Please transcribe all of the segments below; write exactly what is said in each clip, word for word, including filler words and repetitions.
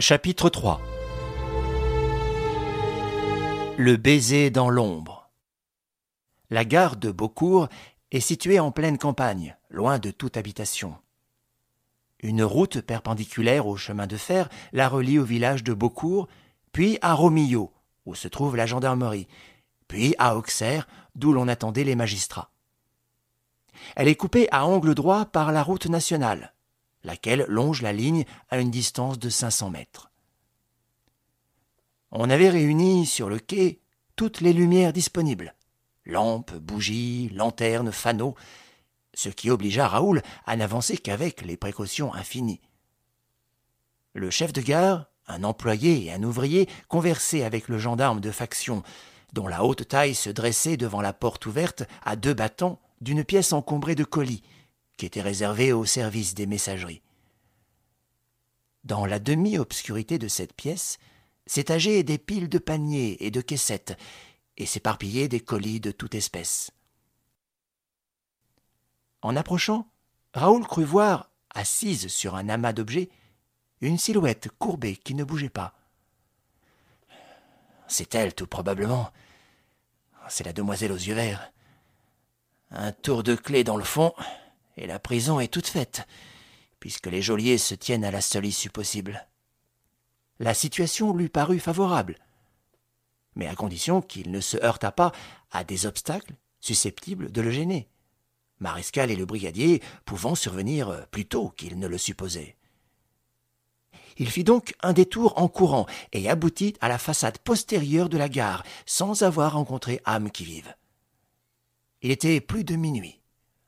Chapitre trois. Le baiser dans l'ombre. La gare de Beaucourt est située en pleine campagne, loin de toute habitation. Une route perpendiculaire au chemin de fer la relie au village de Beaucourt, puis à Romillot, où se trouve la gendarmerie, puis à Auxerre, d'où l'on attendait les magistrats. Elle est coupée à angle droit par la route nationale, laquelle longe la ligne à une distance de cinq cents mètres. On avait réuni sur le quai toutes les lumières disponibles, lampes, bougies, lanternes, fanaux, ce qui obligea Raoul à n'avancer qu'avec les précautions infinies. Le chef de gare, un employé et un ouvrier conversaient avec le gendarme de faction, dont la haute taille se dressait devant la porte ouverte à deux battants d'une pièce encombrée de colis, qui était réservée au service des messageries. Dans la demi-obscurité de cette pièce s'étageaient des piles de paniers et de caissettes, et s'éparpillaient des colis de toute espèce. En approchant, Raoul crut voir, assise sur un amas d'objets, une silhouette courbée qui ne bougeait pas. C'est elle, tout probablement. C'est la demoiselle aux yeux verts. Un tour de clé dans le fond, et la prison est toute faite, puisque les geôliers se tiennent à la seule issue possible. La situation lui parut favorable, mais à condition qu'il ne se heurtât pas à des obstacles susceptibles de le gêner, Marescal et le brigadier pouvant survenir plus tôt qu'il ne le supposait. Il fit donc un détour en courant et aboutit à la façade postérieure de la gare, sans avoir rencontré âme qui vive. Il était plus de minuit.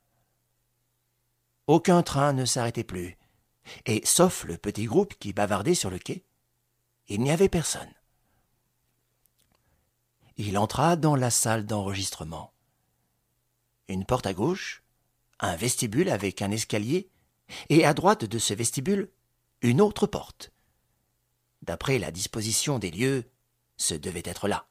Aucun train ne s'arrêtait plus, et sauf le petit groupe qui bavardait sur le quai, il n'y avait personne. Il entra dans la salle d'enregistrement. Une porte à gauche, un vestibule avec un escalier, et à droite de ce vestibule, une autre porte. D'après la disposition des lieux, ce devait être là.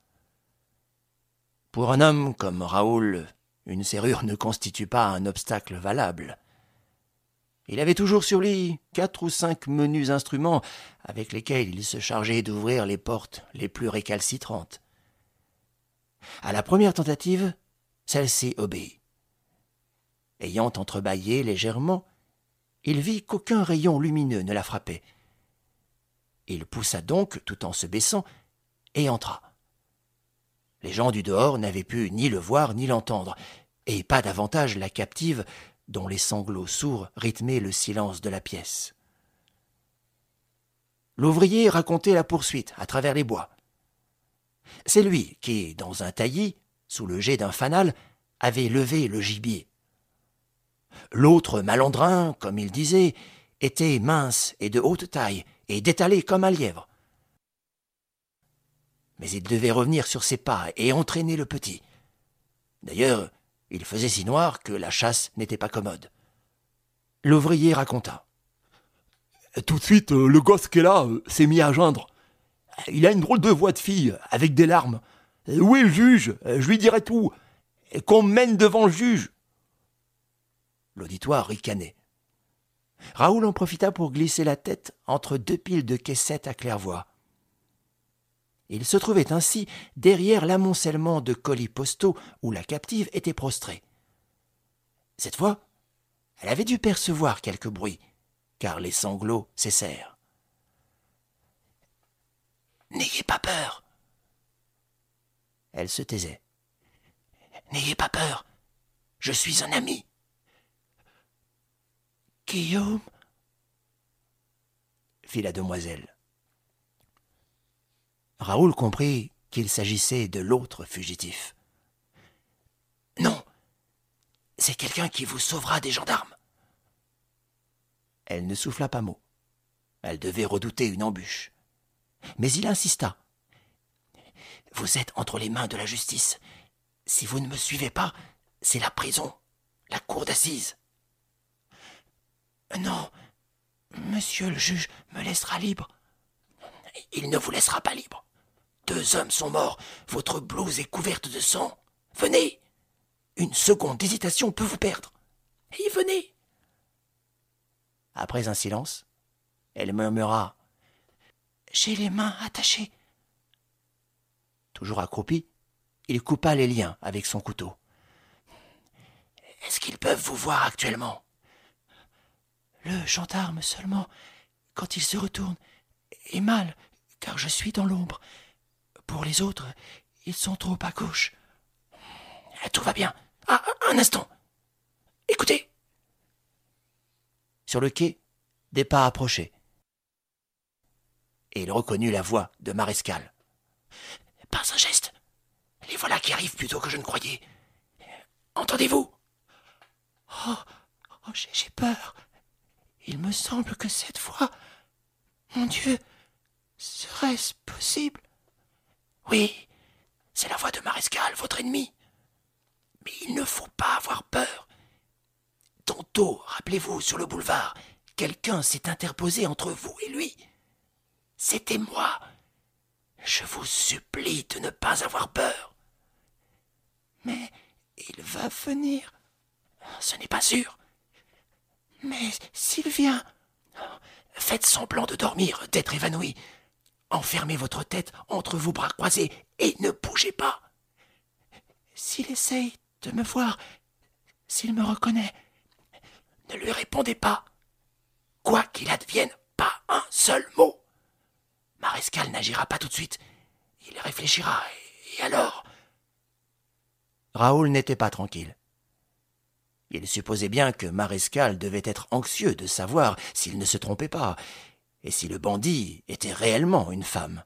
Pour un homme comme Raoul, une serrure ne constitue pas un obstacle valable. Il avait toujours sur lui quatre ou cinq menus instruments avec lesquels il se chargeait d'ouvrir les portes les plus récalcitrantes. À la première tentative, celle-ci obéit. Ayant entrebâillé légèrement, il vit qu'aucun rayon lumineux ne la frappait. Il poussa donc tout en se baissant et entra. Les gens du dehors n'avaient pu ni le voir ni l'entendre, et pas davantage la captive dont les sanglots sourds rythmaient le silence de la pièce. L'ouvrier racontait la poursuite à travers les bois. C'est lui qui, dans un taillis, sous le jet d'un fanal, avait levé le gibier. L'autre malandrin, comme il disait, était mince et de haute taille, et détalé comme un lièvre. Mais il devait revenir sur ses pas et entraîner le petit. D'ailleurs, il faisait si noir que la chasse n'était pas commode. L'ouvrier raconta. Tout de suite, euh, le gosse qui est là euh, s'est mis à geindre. Il a une drôle de voix de fille, avec des larmes. « Où est le juge ? Je lui dirai tout. Et qu'on me mène devant le juge. » L'auditoire ricanait. Raoul en profita pour glisser la tête entre deux piles de caissettes à claire-voie. Il se trouvait ainsi derrière l'amoncellement de colis postaux où la captive était prostrée. Cette fois, elle avait dû percevoir quelque bruit, car les sanglots cessèrent. « N'ayez pas peur !» Elle se taisait. « N'ayez pas peur, je suis un ami. »« Guillaume ?» fit la demoiselle. Raoul comprit qu'il s'agissait de l'autre fugitif. « Non, c'est quelqu'un qui vous sauvera des gendarmes. » Elle ne souffla pas mot. Elle devait redouter une embûche. Mais il insista. « Vous êtes entre les mains de la justice. Si vous ne me suivez pas, c'est la prison, la cour d'assises. »« Non, monsieur le juge me laissera libre. »« Il ne vous laissera pas libre. Deux hommes sont morts, votre blouse est couverte de sang. Venez, une seconde d'hésitation peut vous perdre. Et venez. » Après un silence, elle murmura j'ai les mains attachées. » Toujours accroupi, il coupa les liens avec son couteau. « Est-ce qu'ils peuvent vous voir actuellement ?»« Le gendarme seulement, quand il se retourne, est mal, car je suis dans l'ombre. Pour les autres, ils sont trop à gauche. »« Tout va bien. Ah, un instant. Écoutez. » Sur le quai, des pas approchaient. Et il reconnut la voix de Marescal. « Pas un geste. Les voilà qui arrivent plus tôt que je ne croyais. Entendez-vous ?»« Oh, oh j'ai, j'ai peur. Il me semble que cette fois... Mon Dieu, serait-ce possible ?»« Oui, c'est la voix de Marescal, votre ennemi. Mais il ne faut pas avoir peur. Tantôt, rappelez-vous, sur le boulevard, quelqu'un s'est interposé entre vous et lui. C'était moi. Je vous supplie de ne pas avoir peur. »« Mais il va venir. »« Ce n'est pas sûr. »« Mais s'il vient, faites semblant de dormir, d'être évanoui. Enfermez votre tête entre vos bras croisés et ne bougez pas. S'il essaye de me voir, s'il me reconnaît, ne lui répondez pas. Quoi qu'il advienne, pas un seul mot. Marescal n'agira pas tout de suite. Il réfléchira, et alors... » Raoul n'était pas tranquille. Il supposait bien que Marescal devait être anxieux de savoir s'il ne se trompait pas, et si le bandit était réellement une femme.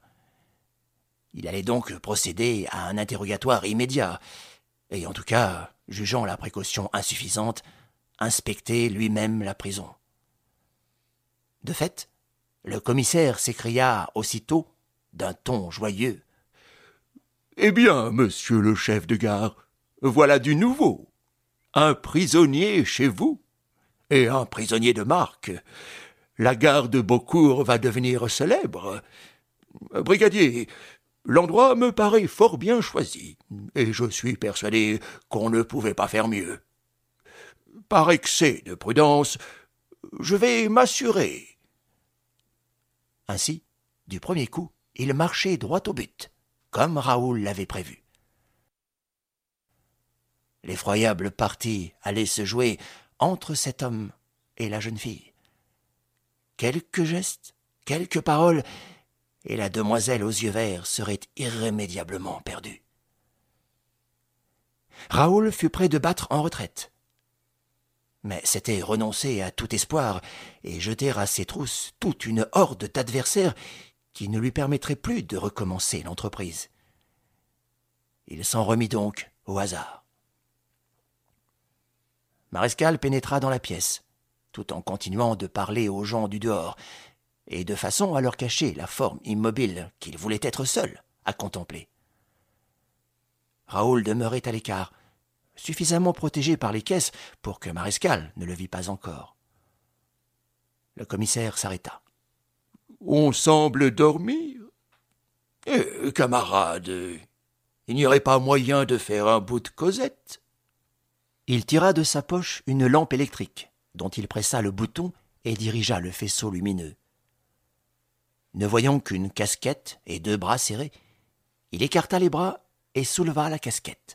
Il allait donc procéder à un interrogatoire immédiat, et en tout cas, jugeant la précaution insuffisante, inspecter lui-même la prison. De fait, le commissaire s'écria aussitôt, d'un ton joyeux. « Eh bien, monsieur le chef de gare, voilà du nouveau. Un prisonnier chez vous, et un prisonnier de marque. La gare de Beaucourt va devenir célèbre. Brigadier, l'endroit me paraît fort bien choisi, et je suis persuadé qu'on ne pouvait pas faire mieux. Par excès de prudence, je vais m'assurer. » Ainsi, du premier coup, il marchait droit au but, comme Raoul l'avait prévu. L'effroyable partie allait se jouer entre cet homme et la jeune fille. Quelques gestes, quelques paroles, et la demoiselle aux yeux verts serait irrémédiablement perdue. Raoul fut près de battre en retraite. Mais c'était renoncer à tout espoir et jeter à ses trousses toute une horde d'adversaires qui ne lui permettrait plus de recommencer l'entreprise. Il s'en remit donc au hasard. Marescal pénétra dans la pièce, tout en continuant de parler aux gens du dehors, et de façon à leur cacher la forme immobile qu'il voulait être seul à contempler. Raoul demeurait à l'écart, suffisamment protégé par les caisses pour que Marescal ne le vît pas encore. Le commissaire s'arrêta. « On semble dormir. Eh, camarade, il n'y aurait pas moyen de faire un bout de causette ?» Il tira de sa poche une lampe électrique, dont il pressa le bouton et dirigea le faisceau lumineux. Ne voyant qu'une casquette et deux bras serrés, il écarta les bras et souleva la casquette.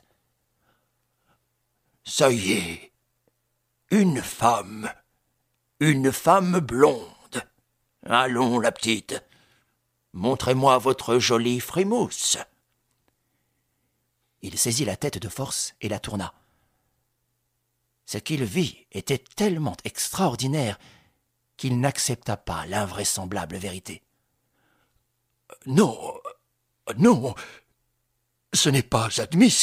« Ça y est, une femme, une femme blonde. Allons, la petite, montrez-moi votre jolie frimousse. » Il saisit la tête de force et la tourna. Ce qu'il vit était tellement extraordinaire qu'il n'accepta pas l'invraisemblable vérité. « Non, non, ce n'est pas admissible. »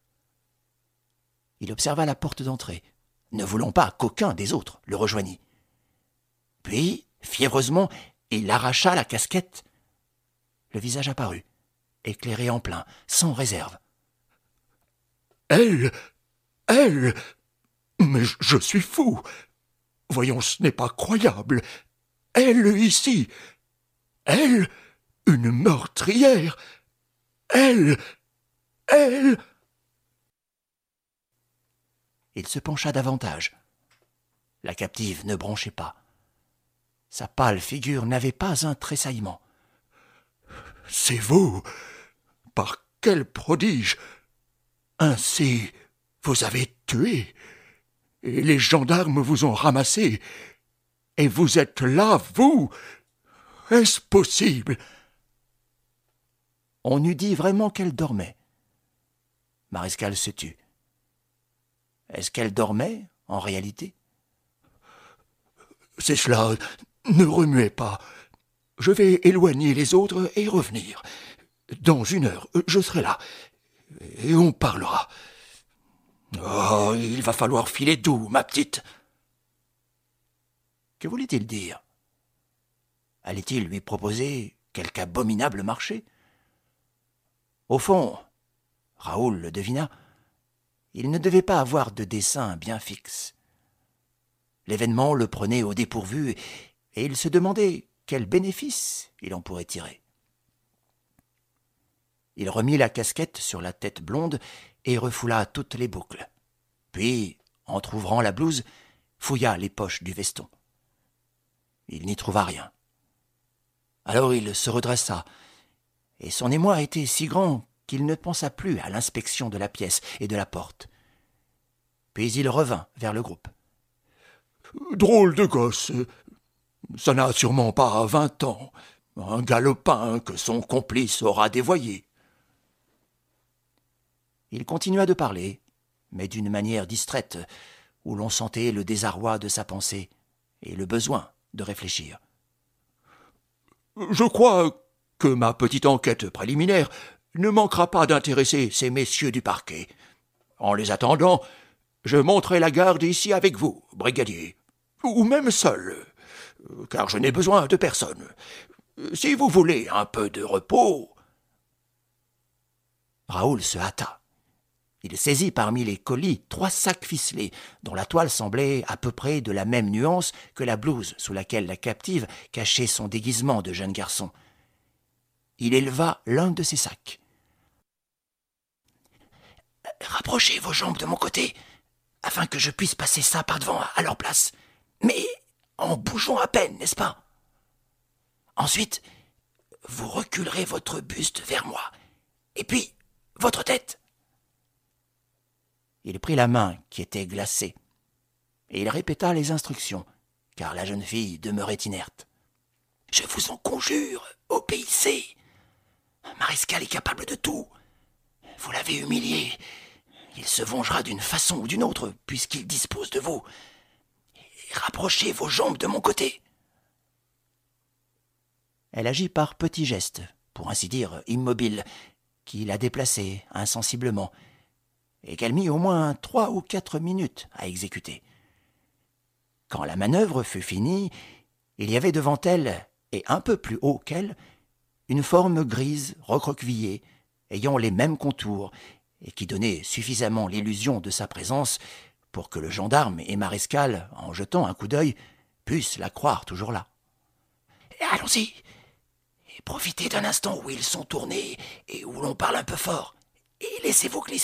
Il observa la porte d'entrée, ne voulant pas qu'aucun des autres le rejoignît. Puis, fiévreusement, il arracha la casquette. Le visage apparut, éclairé en plein, sans réserve. « Elle, elle, mais je, je suis fou. Voyons, ce n'est pas croyable. Elle ici, elle, une meurtrière, elle, elle... » Il se pencha davantage. La captive ne bronchait pas. Sa pâle figure n'avait pas un tressaillement. C'est vous. Par quel prodige. Ainsi, vous avez tué, et les gendarmes vous ont ramassé, et vous êtes là, vous. Est-ce possible? On eût dit vraiment qu'elle dormait. Mariscal se tut. Est-ce qu'elle dormait, en réalité? C'est cela, ne remuez pas. Je vais éloigner les autres et revenir. Dans une heure, je serai là, et on parlera. Oh, il va falloir filer doux, ma petite. Que voulait-il dire? Allait-il lui proposer quelque abominable marché? Au fond, Raoul le devina, il ne devait pas avoir de dessein bien fixe. L'événement le prenait au dépourvu et il se demandait quel bénéfice il en pourrait tirer. Il remit la casquette sur la tête blonde et refoula toutes les boucles. Puis, entr'ouvrant la blouse, fouilla les poches du veston. Il n'y trouva rien. Alors il se redressa, et son émoi était si grand qu'il ne pensa plus à l'inspection de la pièce et de la porte. Puis il revint vers le groupe. « Drôle de gosse. Ça n'a sûrement pas vingt ans. Un galopin que son complice aura dévoyé. » Il continua de parler, mais d'une manière distraite, où l'on sentait le désarroi de sa pensée et le besoin de réfléchir. « Je crois que ma petite enquête préliminaire ne manquera pas d'intéresser ces messieurs du parquet. En les attendant, je monterai la garde ici avec vous, brigadier, ou même seul, car je n'ai besoin de personne. Si vous voulez un peu de repos... » Raoul se hâta. Il saisit parmi les colis trois sacs ficelés, dont la toile semblait à peu près de la même nuance que la blouse sous laquelle la captive cachait son déguisement de jeune garçon. Il éleva l'un de ces sacs. « Rapprochez vos jambes de mon côté, afin que je puisse passer ça par devant à leur place, mais en bougeant à peine, n'est-ce pas? Ensuite, vous reculerez votre buste vers moi, et puis votre tête. » Il prit la main qui était glacée, et il répéta les instructions, car la jeune fille demeurait inerte. « Je vous en conjure, obéissez. Mariscal est capable de tout. Vous l'avez humilié. Il se vengera d'une façon ou d'une autre, puisqu'il dispose de vous. Et rapprochez vos jambes de mon côté. » Elle agit par petits gestes, pour ainsi dire immobiles, qui la déplaçaient insensiblement, et qu'elle mit au moins trois ou quatre minutes à exécuter. Quand la manœuvre fut finie, il y avait devant elle, et un peu plus haut qu'elle, une forme grise, recroquevillée, ayant les mêmes contours, et qui donnait suffisamment l'illusion de sa présence pour que le gendarme et Mariscal, en jetant un coup d'œil, puissent la croire toujours là. « Allons-y, et profitez d'un instant où ils sont tournés et où l'on parle un peu fort, et laissez-vous glisser. »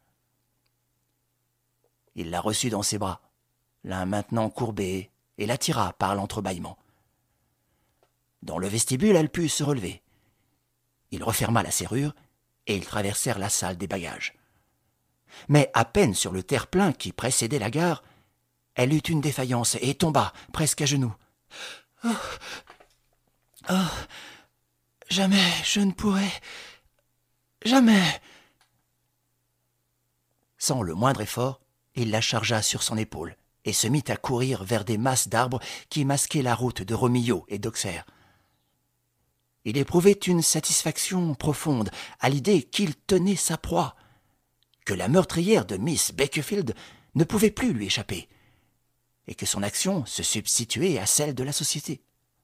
Il la reçut dans ses bras, l'un maintenant courbé, et l'attira par l'entrebâillement. Dans le vestibule, elle put se relever. Il referma la serrure, et ils traversèrent la salle des bagages. Mais à peine sur le terre-plein qui précédait la gare, elle eut une défaillance et tomba presque à genoux. « Oh, oh, jamais je ne pourrai... Jamais !» Sans le moindre effort, il la chargea sur son épaule et se mit à courir vers des masses d'arbres qui masquaient la route de Romillo et d'Auxerre. Il éprouvait une satisfaction profonde à l'idée qu'il tenait sa proie, que la meurtrière de Miss Bakerfield ne pouvait plus lui échapper, et que son action se substituait à celle de la société.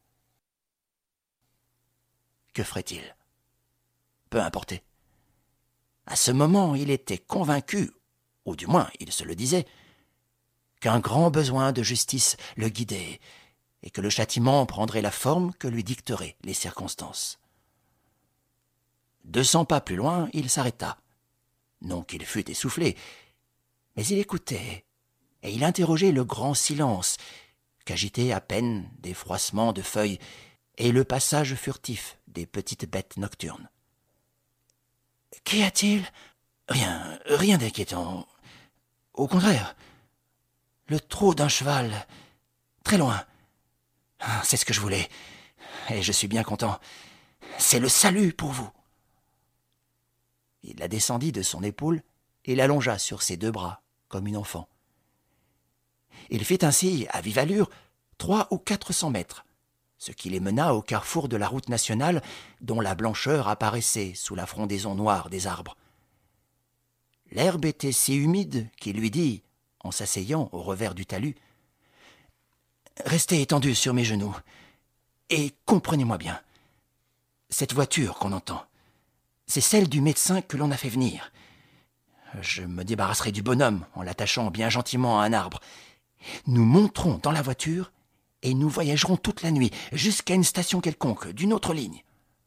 Que ferait-il? Peu importait. À ce moment, il était convaincu, ou du moins il se le disait, qu'un grand besoin de justice le guidait et que le châtiment prendrait la forme que lui dicteraient les circonstances. Deux cents pas plus loin, il s'arrêta. Non qu'il fût essoufflé, mais il écoutait et il interrogeait le grand silence qu'agitaient à peine des froissements de feuilles et le passage furtif des petites bêtes nocturnes. « Qu'y a-t-il » ? « Rien, rien d'inquiétant. Au contraire, le trot d'un cheval, très loin. C'est ce que je voulais, et je suis bien content. C'est le salut pour vous. » Il la descendit de son épaule et l'allongea sur ses deux bras, comme une enfant. Il fit ainsi, à vive allure, trois ou quatre cents mètres, ce qui les mena au carrefour de la route nationale dont la blancheur apparaissait sous la frondaison noire des arbres. L'herbe était si humide qu'il lui dit, en s'asseyant au revers du talus, « Restez étendu sur mes genoux, et comprenez-moi bien. Cette voiture qu'on entend, c'est celle du médecin que l'on a fait venir. Je me débarrasserai du bonhomme en l'attachant bien gentiment à un arbre. Nous monterons dans la voiture et nous voyagerons toute la nuit jusqu'à une station quelconque d'une autre ligne. »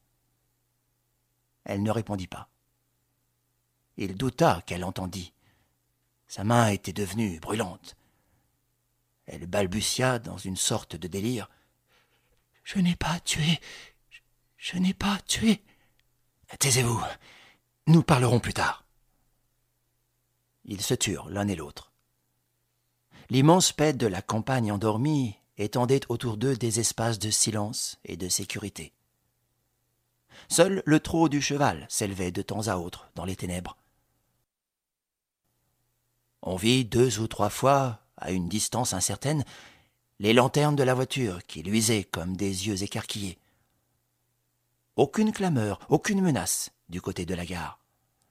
Elle ne répondit pas. Il douta qu'elle entendît. Sa main était devenue brûlante. Elle balbutia dans une sorte de délire. « Je n'ai pas tué. Je, je n'ai pas tué. »« Taisez-vous. Nous parlerons plus tard. » Ils se turent l'un et l'autre. L'immense paix de la campagne endormie étendait autour d'eux des espaces de silence et de sécurité. Seul le trot du cheval s'élevait de temps à autre dans les ténèbres. On vit deux ou trois fois, à une distance incertaine, les lanternes de la voiture qui luisaient comme des yeux écarquillés. Aucune clameur, aucune menace du côté de la gare.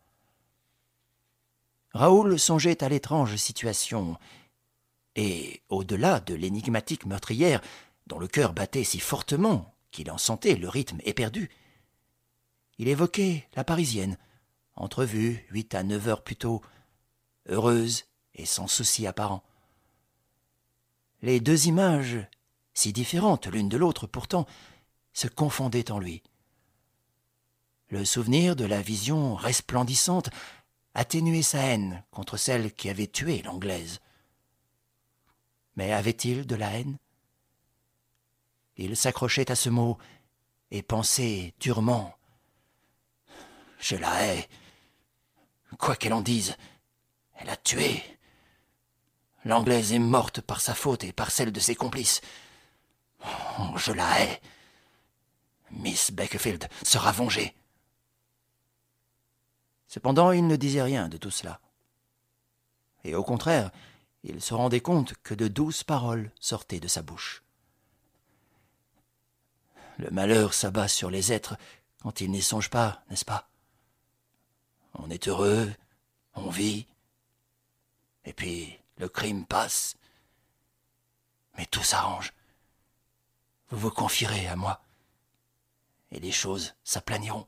Raoul songeait à l'étrange situation, et, au-delà de l'énigmatique meurtrière, dont le cœur battait si fortement qu'il en sentait le rythme éperdu, il évoquait la Parisienne, entrevue huit à neuf heures plus tôt, heureuse et sans souci apparent. Les deux images, si différentes l'une de l'autre pourtant, se confondaient en lui. Le souvenir de la vision resplendissante atténuait sa haine contre celle qui avait tué l'Anglaise. Mais avait-il de la haine ? Il s'accrochait à ce mot et pensait durement « Je la hais. Quoi qu'elle en dise, elle a tué. L'Anglaise est morte par sa faute et par celle de ses complices. Oh, je la hais. Miss Bakefield sera vengée. » Cependant, il ne disait rien de tout cela. Et au contraire, il se rendait compte que de douces paroles sortaient de sa bouche. Le malheur s'abat sur les êtres quand ils n'y songent pas, n'est-ce pas ? On est heureux, on vit, et puis le crime passe. Mais tout s'arrange. Vous vous confierez à moi, et les choses s'aplaniront.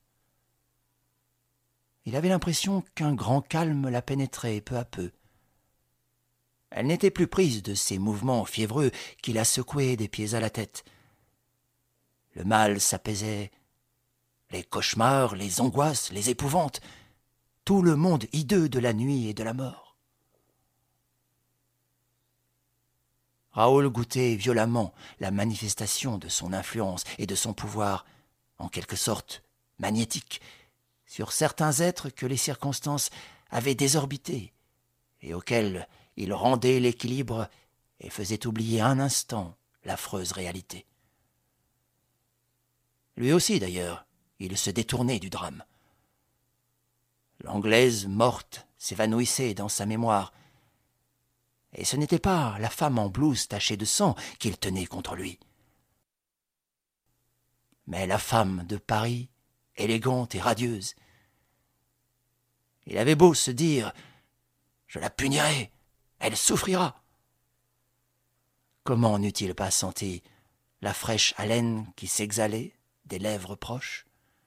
Il avait l'impression qu'un grand calme la pénétrait peu à peu. Elle n'était plus prise de ces mouvements fiévreux qui la secouaient des pieds à la tête. Le mal s'apaisait. Les cauchemars, les angoisses, les épouvantes, tout le monde hideux de la nuit et de la mort. Raoul goûtait violemment la manifestation de son influence et de son pouvoir, en quelque sorte magnétique, sur certains êtres que les circonstances avaient désorbités et auxquels il rendait l'équilibre et faisait oublier un instant l'affreuse réalité. Lui aussi, d'ailleurs, il se détournait du drame. L'Anglaise morte s'évanouissait dans sa mémoire, et ce n'était pas la femme en blouse tachée de sang qu'il tenait contre lui, mais la femme de Paris, élégante et radieuse. Il avait beau se dire « Je la punirai, elle souffrira ». Comment n'eût-il pas senti la fraîche haleine qui s'exhalait des lèvres proches ?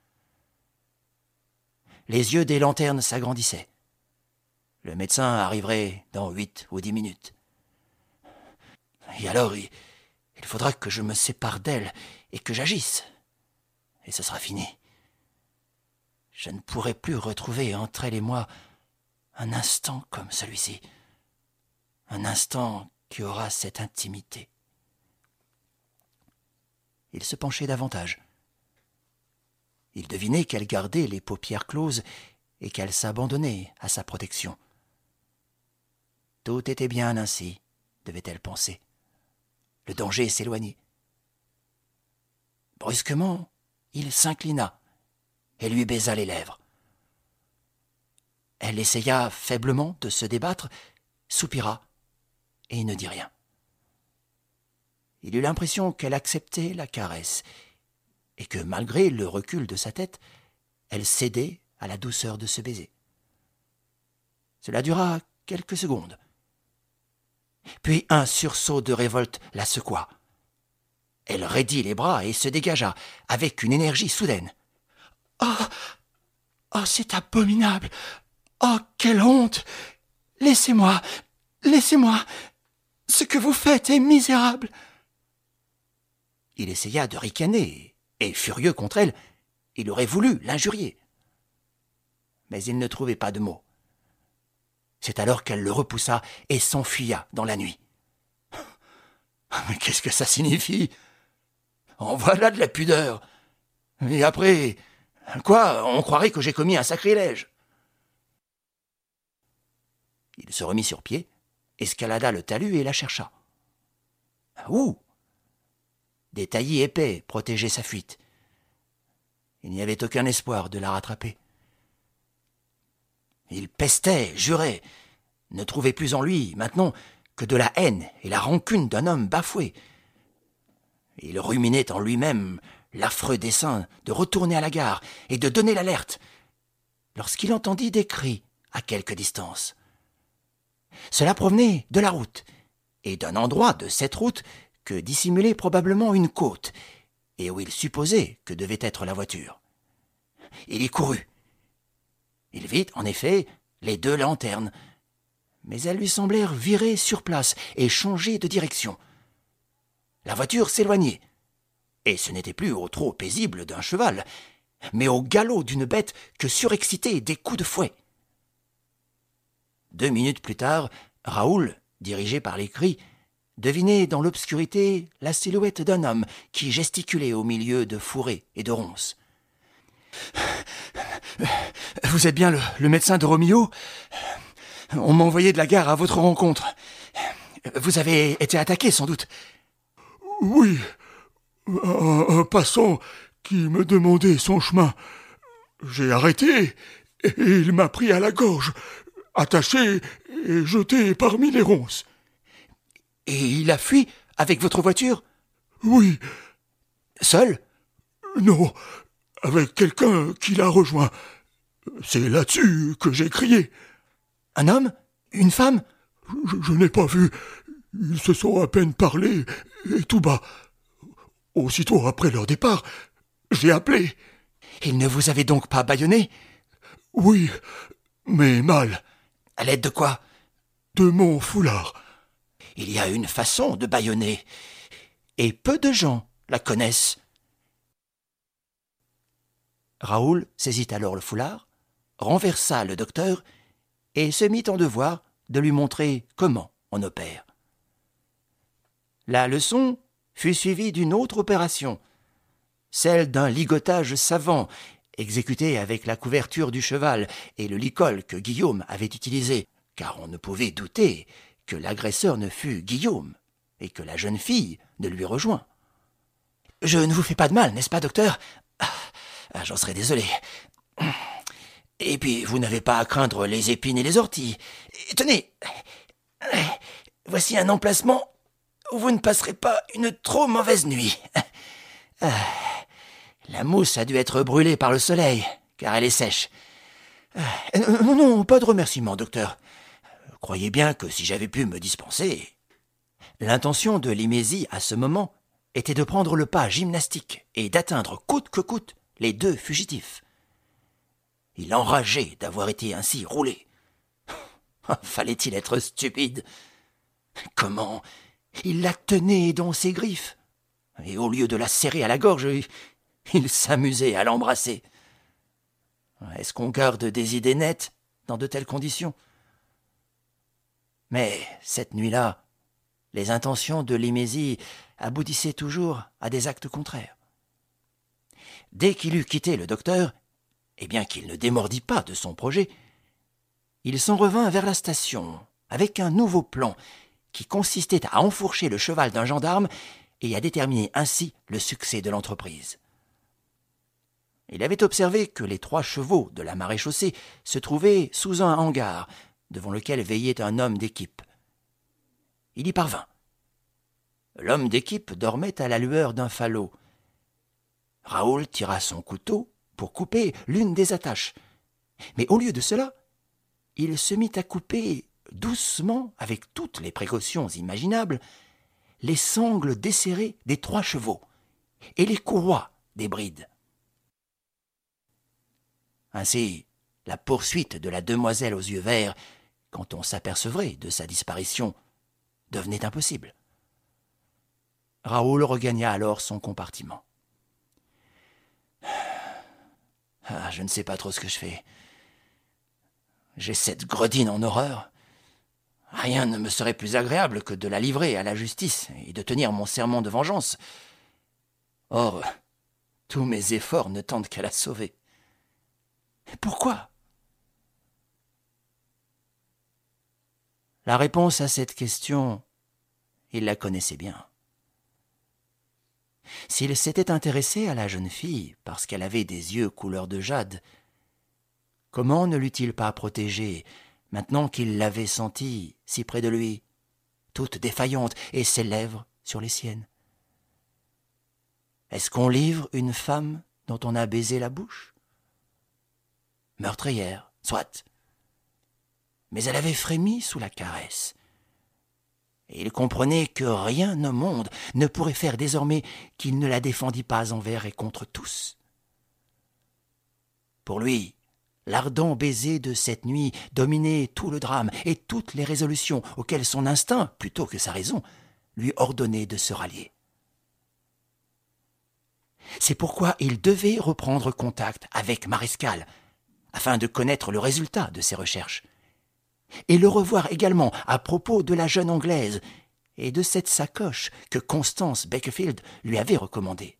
Les yeux des lanternes s'agrandissaient. Le médecin arriverait dans huit ou dix minutes. Et alors, il, il faudra que je me sépare d'elle et que j'agisse. Et ce sera fini. Je ne pourrai plus retrouver entre elle et moi un instant comme celui-ci. Un instant qui aura cette intimité. Il se penchait davantage. Il devinait qu'elle gardait les paupières closes et qu'elle s'abandonnait à sa protection. Tout était bien ainsi, devait-elle penser. Le danger s'éloignait. Brusquement, il s'inclina et lui baisa les lèvres. Elle essaya faiblement de se débattre, soupira et ne dit rien. Il eut l'impression qu'elle acceptait la caresse et que, malgré le recul de sa tête, elle cédait à la douceur de ce baiser. Cela dura quelques secondes. Puis un sursaut de révolte la secoua. Elle raidit les bras et se dégagea avec une énergie soudaine. « Oh, oh, c'est abominable! Oh, quelle honte! Laissez-moi, laissez-moi! Ce que vous faites est misérable! » Il essaya de ricaner, et furieux contre elle, il aurait voulu l'injurier. Mais il ne trouvait pas de mots. C'est alors qu'elle le repoussa et s'enfuya dans la nuit. Mais qu'est-ce que ça signifie? En voilà de la pudeur. Et après, quoi, on croirait que j'ai commis un sacrilège. Il se remit sur pied, escalada le talus et la chercha. Où? Des taillis épais protégeaient sa fuite. Il n'y avait aucun espoir de la rattraper. Il pestait, jurait, ne trouvait plus en lui, maintenant, que de la haine et la rancune d'un homme bafoué. Il ruminait en lui-même l'affreux dessein de retourner à la gare et de donner l'alerte, lorsqu'il entendit des cris à quelque distance. Cela provenait de la route, et d'un endroit de cette route que dissimulait probablement une côte, et où il supposait que devait être la voiture. Il y courut. Il vit, en effet, les deux lanternes, mais elles lui semblèrent virer sur place et changer de direction. La voiture s'éloignait, et ce n'était plus au trot paisible d'un cheval, mais au galop d'une bête que surexcitaient des coups de fouet. Deux minutes plus tard, Raoul, dirigé par les cris, devinait dans l'obscurité la silhouette d'un homme qui gesticulait au milieu de fourrés et de ronces. « Vous êtes bien le, le médecin de Roméo ? On m'a envoyé de la gare à votre rencontre. Vous avez été attaqué, sans doute. »« Oui, un, un passant qui me demandait son chemin. J'ai arrêté et il m'a pris à la gorge, attaché et jeté parmi les ronces. »« Et il a fui avec votre voiture ? » ?»« Oui. »« Seul ? » ?»« Non, avec quelqu'un qui l'a rejoint. C'est là-dessus que j'ai crié. »« Un homme ? Une femme ? » ?»« Je, je n'ai pas vu. Ils se sont à peine parlé, et tout bas. Aussitôt après leur départ, j'ai appelé. »« Ils ne vous avaient donc pas bâillonné ? » ?»« Oui, mais mal. »« À l'aide de quoi ? » ?»« De mon foulard. »« Il y a une façon de bâillonner, et peu de gens la connaissent. » Raoul saisit alors le foulard, renversa le docteur et se mit en devoir de lui montrer comment on opère. La leçon fut suivie d'une autre opération, celle d'un ligotage savant, exécuté avec la couverture du cheval et le licol que Guillaume avait utilisé, car on ne pouvait douter que l'agresseur ne fût Guillaume et que la jeune fille ne lui rejoint. « Je ne vous fais pas de mal, n'est-ce pas, docteur ? Ah, j'en serais désolé. Et puis, vous n'avez pas à craindre les épines et les orties. Et tenez, voici un emplacement où vous ne passerez pas une trop mauvaise nuit. La mousse a dû être brûlée par le soleil, car elle est sèche. Non, non, pas de remerciements, docteur. Croyez bien que si j'avais pu me dispenser... » L'intention de Limésie, à ce moment, était de prendre le pas gymnastique et d'atteindre coûte que coûte les deux fugitifs. Il enrageait d'avoir été ainsi roulé. Fallait-il être stupide? Comment il la tenait dans ses griffes, et au lieu de la serrer à la gorge, il s'amusait à l'embrasser. Est-ce qu'on garde des idées nettes dans de telles conditions? Mais cette nuit-là, les intentions de Limésie aboutissaient toujours à des actes contraires. dès qu'il eut quitté le docteur, et bien qu'il ne démordit pas de son projet, il s'en revint vers la station avec un nouveau plan qui consistait à enfourcher le cheval d'un gendarme et à déterminer ainsi le succès de l'entreprise. Il avait observé que les trois chevaux de la maréchaussée se trouvaient sous un hangar, devant lequel veillait un homme d'équipe. Il y parvint. L'homme d'équipe dormait à la lueur d'un falot. Raoul tira son couteau pour couper l'une des attaches. Mais au lieu de cela, il se mit à couper doucement, avec toutes les précautions imaginables, les sangles desserrées des trois chevaux et les courroies des brides. Ainsi, la poursuite de la demoiselle aux yeux verts, quand on s'apercevrait de sa disparition, devenait impossible. Raoul regagna alors son compartiment. Ah, je ne sais pas trop ce que je fais. J'ai cette gredine en horreur. Rien ne me serait plus agréable que de la livrer à la justice et de tenir mon serment de vengeance. Or, tous mes efforts ne tendent qu'à la sauver. Pourquoi ? La réponse à cette question, il la connaissait bien. S'il s'était intéressé à la jeune fille parce qu'elle avait des yeux couleur de jade, comment ne l'eût-il pas protégée, maintenant qu'il l'avait sentie si près de lui, toute défaillante, et ses lèvres sur les siennes ? Est-ce qu'on livre une femme dont on a baisé la bouche ? Meurtrière, soit. Mais elle avait frémi sous la caresse. Et il comprenait que rien au monde ne pourrait faire désormais qu'il ne la défendît pas envers et contre tous. Pour lui, l'ardent baiser de cette nuit dominait tout le drame et toutes les résolutions auxquelles son instinct, plutôt que sa raison, lui ordonnait de se rallier. C'est pourquoi il devait reprendre contact avec Marescal, afin de connaître le résultat de ses recherches, et le revoir également à propos de la jeune Anglaise et de cette sacoche que Constance Bakefield lui avait recommandée.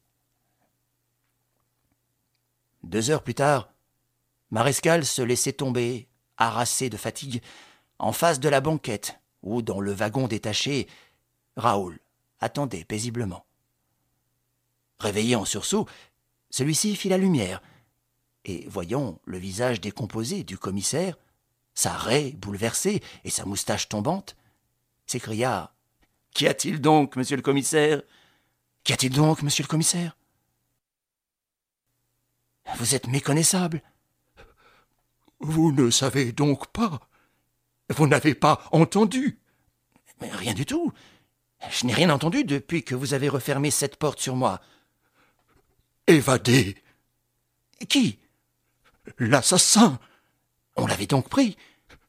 Deux heures plus tard, Marescal se laissait tomber, harassé de fatigue, en face de la banquette où, dans le wagon détaché, Raoul attendait paisiblement. Réveillé en sursaut, celui-ci fit la lumière, et voyant le visage décomposé du commissaire, sa raie bouleversée et sa moustache tombante, s'écria « Qu'y a-t-il donc, monsieur le commissaire ? Qu'y a-t-il donc, monsieur le commissaire ? Vous êtes méconnaissable. » « Vous ne savez donc pas ? Vous n'avez pas entendu ?»« Mais rien du tout. Je n'ai rien entendu depuis que vous avez refermé cette porte sur moi. »« Évadé !»« Qui ? » ?»« L'assassin !»« On l'avait donc pris ?»« Oui. »«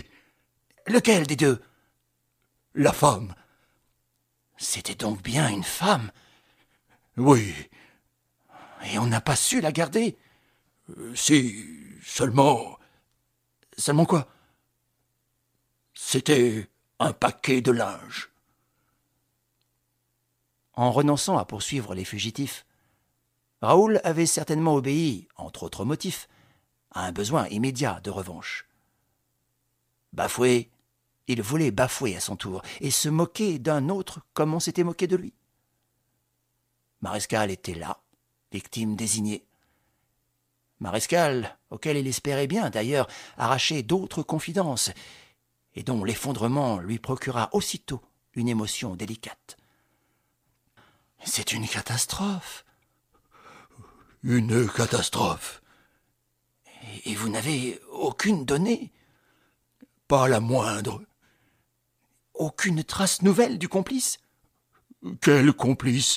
Lequel des deux ? » ?»« La femme. »« C'était donc bien une femme ? » ?»« Oui. »« Et on n'a pas su la garder ? » euh, Si, seulement... »« Seulement quoi ? » ?»« C'était un paquet de linge. » En renonçant à poursuivre les fugitifs, Raoul avait certainement obéi, entre autres motifs, à un besoin immédiat de revanche. Bafoué, il voulait bafouer à son tour et se moquer d'un autre comme on s'était moqué de lui. Marescal était là, victime désignée. Marescal, auquel il espérait bien d'ailleurs arracher d'autres confidences, et dont l'effondrement lui procura aussitôt une émotion délicate. « C'est une catastrophe. » « Une catastrophe. »« Et vous n'avez aucune donnée ? » ?»« Pas la moindre. »« Aucune trace nouvelle du complice ? » ?»« Quel complice ? » ?»«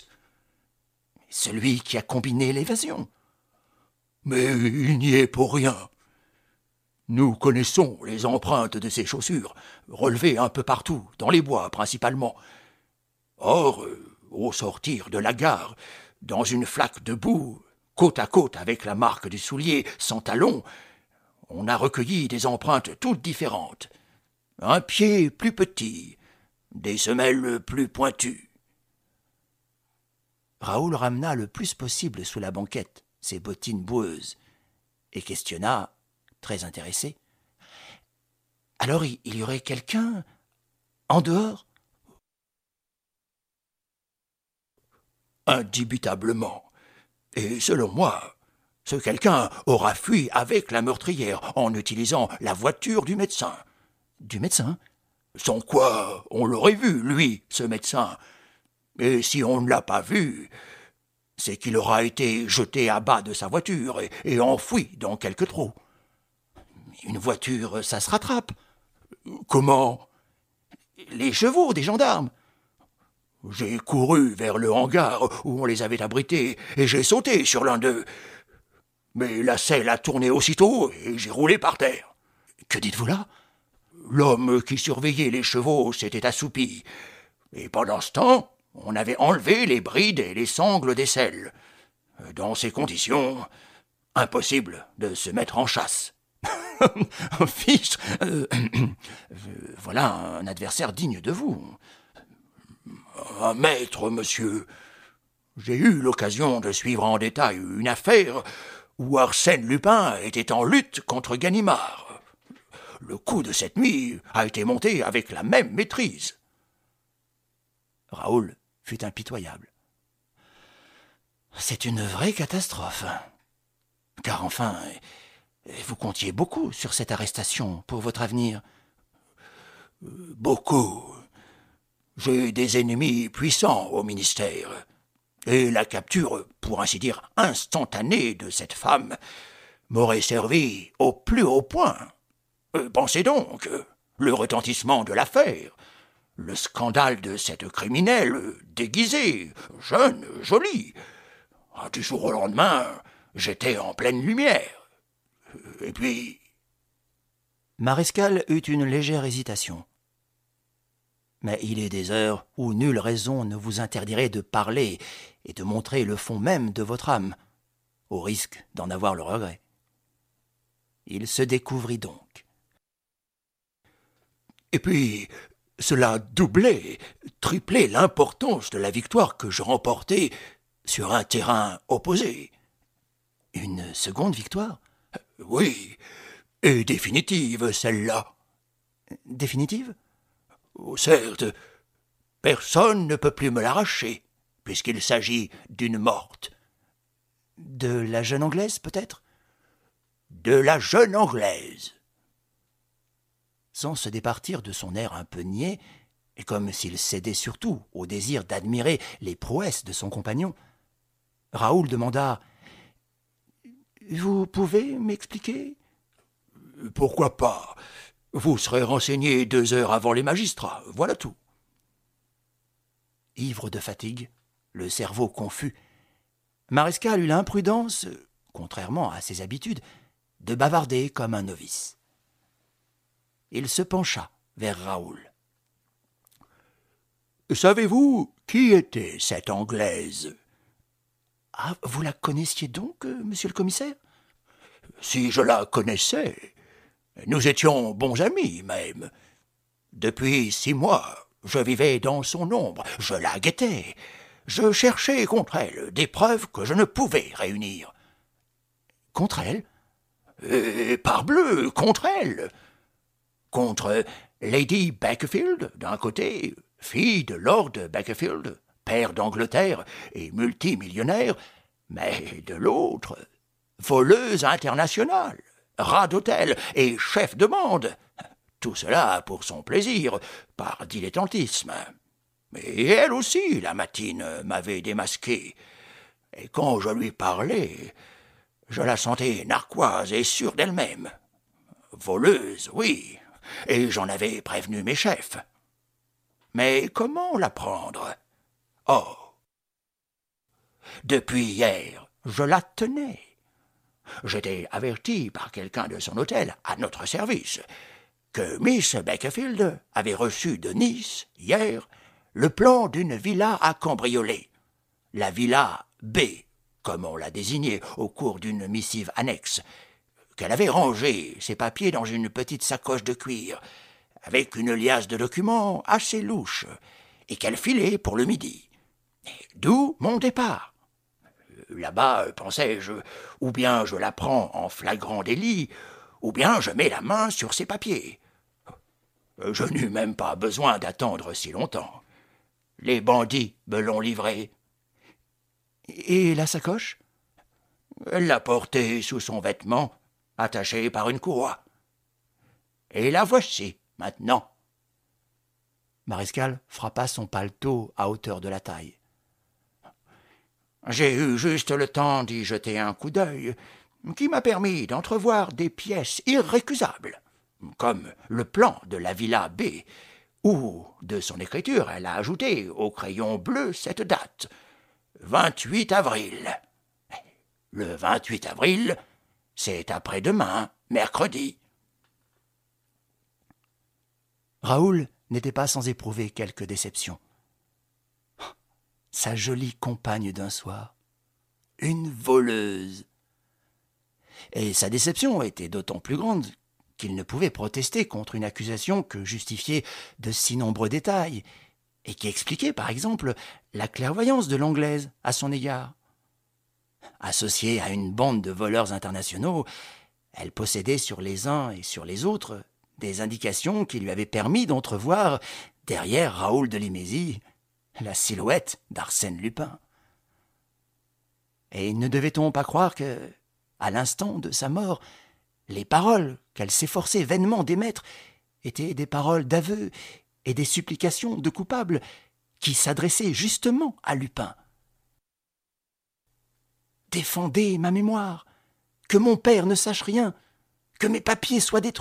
Celui qui a combiné l'évasion. »« Mais il n'y est pour rien. Nous connaissons les empreintes de ses chaussures, relevées un peu partout, dans les bois principalement. Or, au sortir de la gare, dans une flaque de boue, côte à côte avec la marque du soulier sans talon, on a recueilli des empreintes toutes différentes. Un pied plus petit, des semelles plus pointues. Raoul ramena le plus possible sous la banquette ses bottines boueuses et questionna, très intéressé. « Alors il y aurait quelqu'un en dehors ?» Indubitablement. Et selon moi, ce quelqu'un aura fui avec la meurtrière en utilisant la voiture du médecin. Du médecin ? Sans quoi, on l'aurait vu, lui, ce médecin. Et si on ne l'a pas vu, c'est qu'il aura été jeté à bas de sa voiture et, et enfoui dans quelque trou. Une voiture, ça se rattrape. Comment ? Les chevaux des gendarmes. J'ai couru vers le hangar où on les avait abrités et j'ai sauté sur l'un d'eux. Mais la selle a tourné aussitôt et j'ai roulé par terre. Que dites-vous là ? L'homme qui surveillait les chevaux s'était assoupi. Et pendant ce temps, on avait enlevé les brides et les sangles des selles. Dans ces conditions, impossible de se mettre en chasse. Fiche euh, Voilà un adversaire digne de vous. Un maître, monsieur. J'ai eu l'occasion de suivre en détail une affaire où Arsène Lupin était en lutte contre Ganimard. Le coup de cette nuit a été monté avec la même maîtrise. Raoul fut impitoyable. C'est une vraie catastrophe. Car enfin, vous comptiez beaucoup sur cette arrestation pour votre avenir. Beaucoup. J'ai des ennemis puissants au ministère. Et la capture, pour ainsi dire, instantanée de cette femme m'aurait servi au plus haut point. Pensez donc, le retentissement de l'affaire, le scandale de cette criminelle déguisée, jeune, jolie. Du jour au lendemain, j'étais en pleine lumière. Et puis... Marescal eut une légère hésitation. Mais il est des heures où nulle raison ne vous interdirait de parler et de montrer le fond même de votre âme, au risque d'en avoir le regret. Il se découvrit donc. Et puis, cela doublait, triplait l'importance de la victoire que je remportais sur un terrain opposé. Une seconde victoire ? Oui, et définitive, celle-là. Définitive ? Oh, certes, personne ne peut plus me l'arracher, puisqu'il s'agit d'une morte. De la jeune Anglaise, peut-être ? De la jeune Anglaise. Sans se départir de son air un peu niais, et comme s'il cédait surtout au désir d'admirer les prouesses de son compagnon, Raoul demanda « Vous pouvez m'expliquer ?» « Pourquoi pas ? Vous serez renseigné deux heures avant les magistrats, voilà tout. » Ivre de fatigue, le cerveau confus, Marescal eut l'imprudence, contrairement à ses habitudes, de bavarder comme un novice. Il se pencha vers Raoul. « Savez-vous qui était cette Anglaise ?»« Ah, vous la connaissiez donc, euh, monsieur le commissaire ?»« Si je la connaissais, nous étions bons amis même. Depuis six mois, je vivais dans son ombre, je la guettais. Je cherchais contre elle des preuves que je ne pouvais réunir. »« Contre elle ?»« Et parbleu, contre elle. Contre Lady Bakefield, d'un côté, fille de Lord Bakefield, père d'Angleterre et multimillionnaire, mais de l'autre, voleuse internationale, rat d'hôtel et chef de bande. Tout cela pour son plaisir, par dilettantisme. Et elle aussi, la matine, m'avait démasqué. Et quand je lui parlais, je la sentais narquoise et sûre d'elle-même. Voleuse, oui, et j'en avais prévenu mes chefs. Mais comment la prendre ? Oh ! Depuis hier, je la tenais. J'étais averti par quelqu'un de son hôtel, à notre service, que Miss Bakefield avait reçu de Nice, hier, le plan d'une villa à cambrioler. La villa B, comme on l'a désignée au cours d'une missive annexe, qu'elle avait rangé ses papiers dans une petite sacoche de cuir, avec une liasse de documents assez louche, et qu'elle filait pour le midi. D'où mon départ. Là-bas, pensais-je, ou bien je la prends en flagrant délit, ou bien je mets la main sur ses papiers. Je n'eus même pas besoin d'attendre si longtemps. Les bandits me l'ont livrée. Et la sacoche? Elle l'a portée sous son vêtement, attachée par une courroie. Et la voici, maintenant. Marescal frappa son paletot à hauteur de la taille. J'ai eu juste le temps d'y jeter un coup d'œil, qui m'a permis d'entrevoir des pièces irrécusables, comme le plan de la villa B, où, de son écriture, elle a ajouté au crayon bleu cette date, vingt-huit avril. Le vingt-huit avril, c'est après-demain, mercredi. Raoul n'était pas sans éprouver quelque déception. Sa jolie compagne d'un soir, une voleuse. Et sa déception était d'autant plus grande qu'il ne pouvait protester contre une accusation que justifiaient de si nombreux détails, et qui expliquait, par exemple, la clairvoyance de l'Anglaise à son égard. Associée à une bande de voleurs internationaux, elle possédait sur les uns et sur les autres des indications qui lui avaient permis d'entrevoir, derrière Raoul de Limézy, la silhouette d'Arsène Lupin. Et ne devait-on pas croire que, à l'instant de sa mort, les paroles qu'elle s'efforçait vainement d'émettre étaient des paroles d'aveu et des supplications de coupables qui s'adressaient justement à Lupin. « Défendez ma mémoire, que mon père ne sache rien, que mes papiers soient détruits. »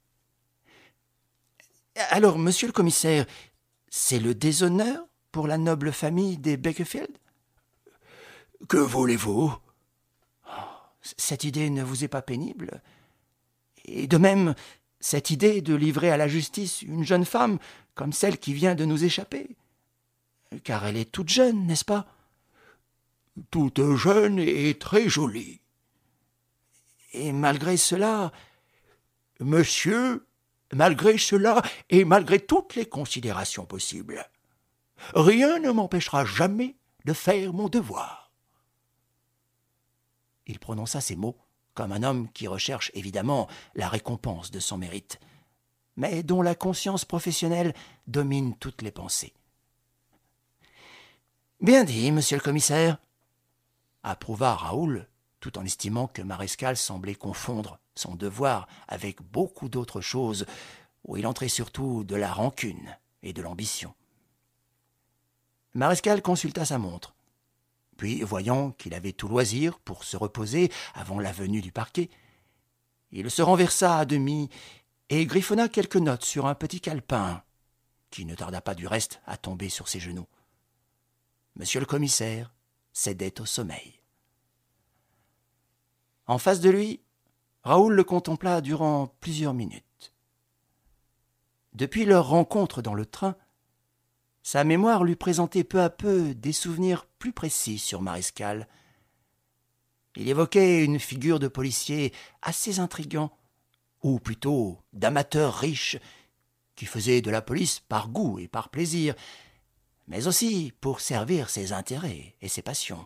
Alors, monsieur le commissaire, c'est le déshonneur pour la noble famille des Bekefield? Que voulez-vous? Cette idée ne vous est pas pénible? Et de même, cette idée de livrer à la justice une jeune femme comme celle qui vient de nous échapper? Car elle est toute jeune, n'est-ce pas? Toute jeune et très jolie. Et malgré cela... Monsieur, malgré cela et malgré toutes les considérations possibles, rien ne m'empêchera jamais de faire mon devoir. Il prononça ces mots comme un homme qui recherche évidemment la récompense de son mérite, mais dont la conscience professionnelle domine toutes les pensées. « Bien dit, monsieur le commissaire !» approuva Raoul, tout en estimant que Marescal semblait confondre son devoir avec beaucoup d'autres choses, où il entrait surtout de la rancune et de l'ambition. Marescal consulta sa montre. Puis, voyant qu'il avait tout loisir pour se reposer avant la venue du parquet, il se renversa à demi et griffonna quelques notes sur un petit calepin, qui ne tarda pas du reste à tomber sur ses genoux. Monsieur le commissaire cédait au sommeil. En face de lui, Raoul le contempla durant plusieurs minutes. Depuis leur rencontre dans le train, sa mémoire lui présentait peu à peu des souvenirs plus précis sur Marescal. Il évoquait une figure de policier assez intrigant, ou plutôt d'amateur riche, qui faisait de la police par goût et par plaisir, mais aussi pour servir ses intérêts et ses passions.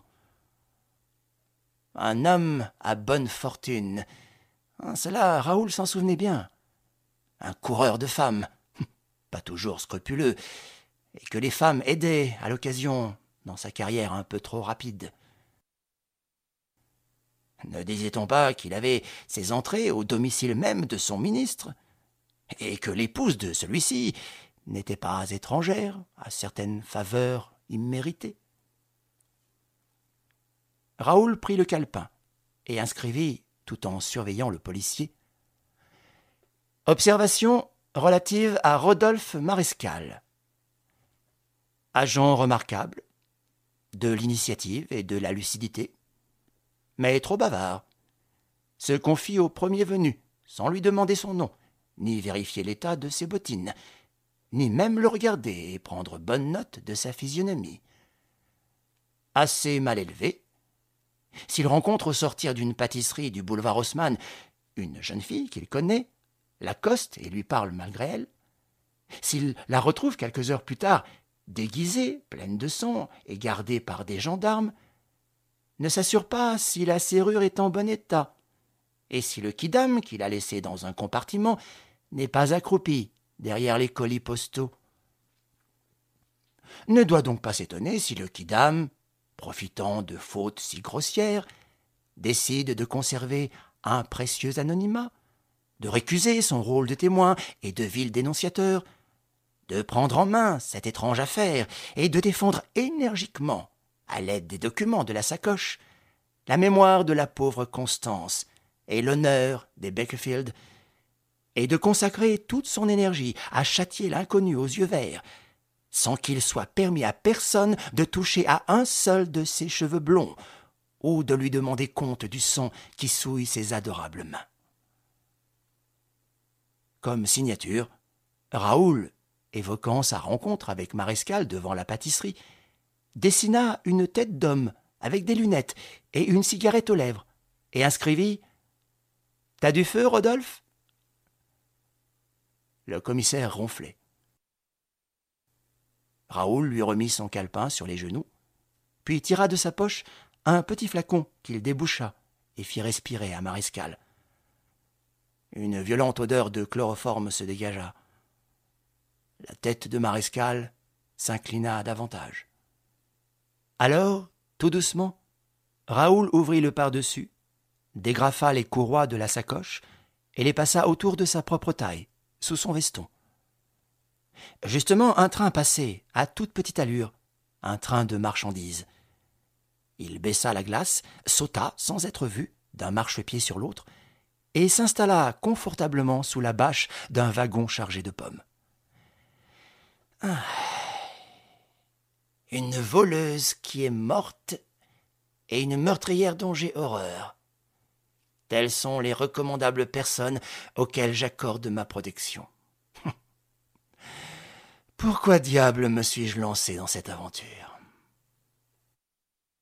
Un homme à bonne fortune, cela Raoul s'en souvenait bien. Un coureur de femmes, pas toujours scrupuleux, et que les femmes aidaient à l'occasion dans sa carrière un peu trop rapide. Ne disait-on pas qu'il avait ses entrées au domicile même de son ministre, et que l'épouse de celui-ci n'était pas étrangère à certaines faveurs imméritées? Raoul prit le calepin et inscrivit, tout en surveillant le policier, « Observation relative à Rodolphe Marescal. Agent remarquable, de l'initiative et de la lucidité, mais trop bavard. Se confie au premier venu, sans lui demander son nom, ni vérifier l'état de ses bottines, ni même le regarder et prendre bonne note de sa physionomie. Assez mal élevé. S'il rencontre au sortir d'une pâtisserie du boulevard Haussmann une jeune fille qu'il connaît, l'accoste et lui parle malgré elle, s'il la retrouve quelques heures plus tard, déguisée, pleine de sang et gardée par des gendarmes, ne s'assure pas si la serrure est en bon état, et si le quidam qu'il a laissé dans un compartiment n'est pas accroupi derrière les colis postaux. Ne doit donc pas s'étonner si le quidam, profitant de fautes si grossières, décide de conserver un précieux anonymat, de récuser son rôle de témoin et de vil dénonciateur, de prendre en main cette étrange affaire et de défendre énergiquement, à l'aide des documents de la sacoche, la mémoire de la pauvre Constance et l'honneur des Bakerfield, et de consacrer toute son énergie à châtier l'inconnu aux yeux verts, sans qu'il soit permis à personne de toucher à un seul de ses cheveux blonds ou de lui demander compte du sang qui souille ses adorables mains. Comme signature, Raoul, évoquant sa rencontre avec Marescal devant la pâtisserie, dessina une tête d'homme avec des lunettes et une cigarette aux lèvres, et inscrivit « T'as du feu, Rodolphe ?» Le commissaire ronflait. Raoul lui remit son calepin sur les genoux, puis tira de sa poche un petit flacon qu'il déboucha et fit respirer à Marescal. Une violente odeur de chloroforme se dégagea. La tête de Marescal s'inclina davantage. Alors, tout doucement, Raoul ouvrit le pardessus, dégrafa les courroies de la sacoche et les passa autour de sa propre taille, sous son veston. Justement, un train passait, à toute petite allure, un train de marchandises. Il baissa la glace, sauta, sans être vu, d'un marchepied sur l'autre, et s'installa confortablement sous la bâche d'un wagon chargé de pommes. Ah. Une voleuse qui est morte et une meurtrière dont j'ai horreur. Telles sont les recommandables personnes auxquelles j'accorde ma protection. Pourquoi diable me suis-je lancé dans cette aventure ?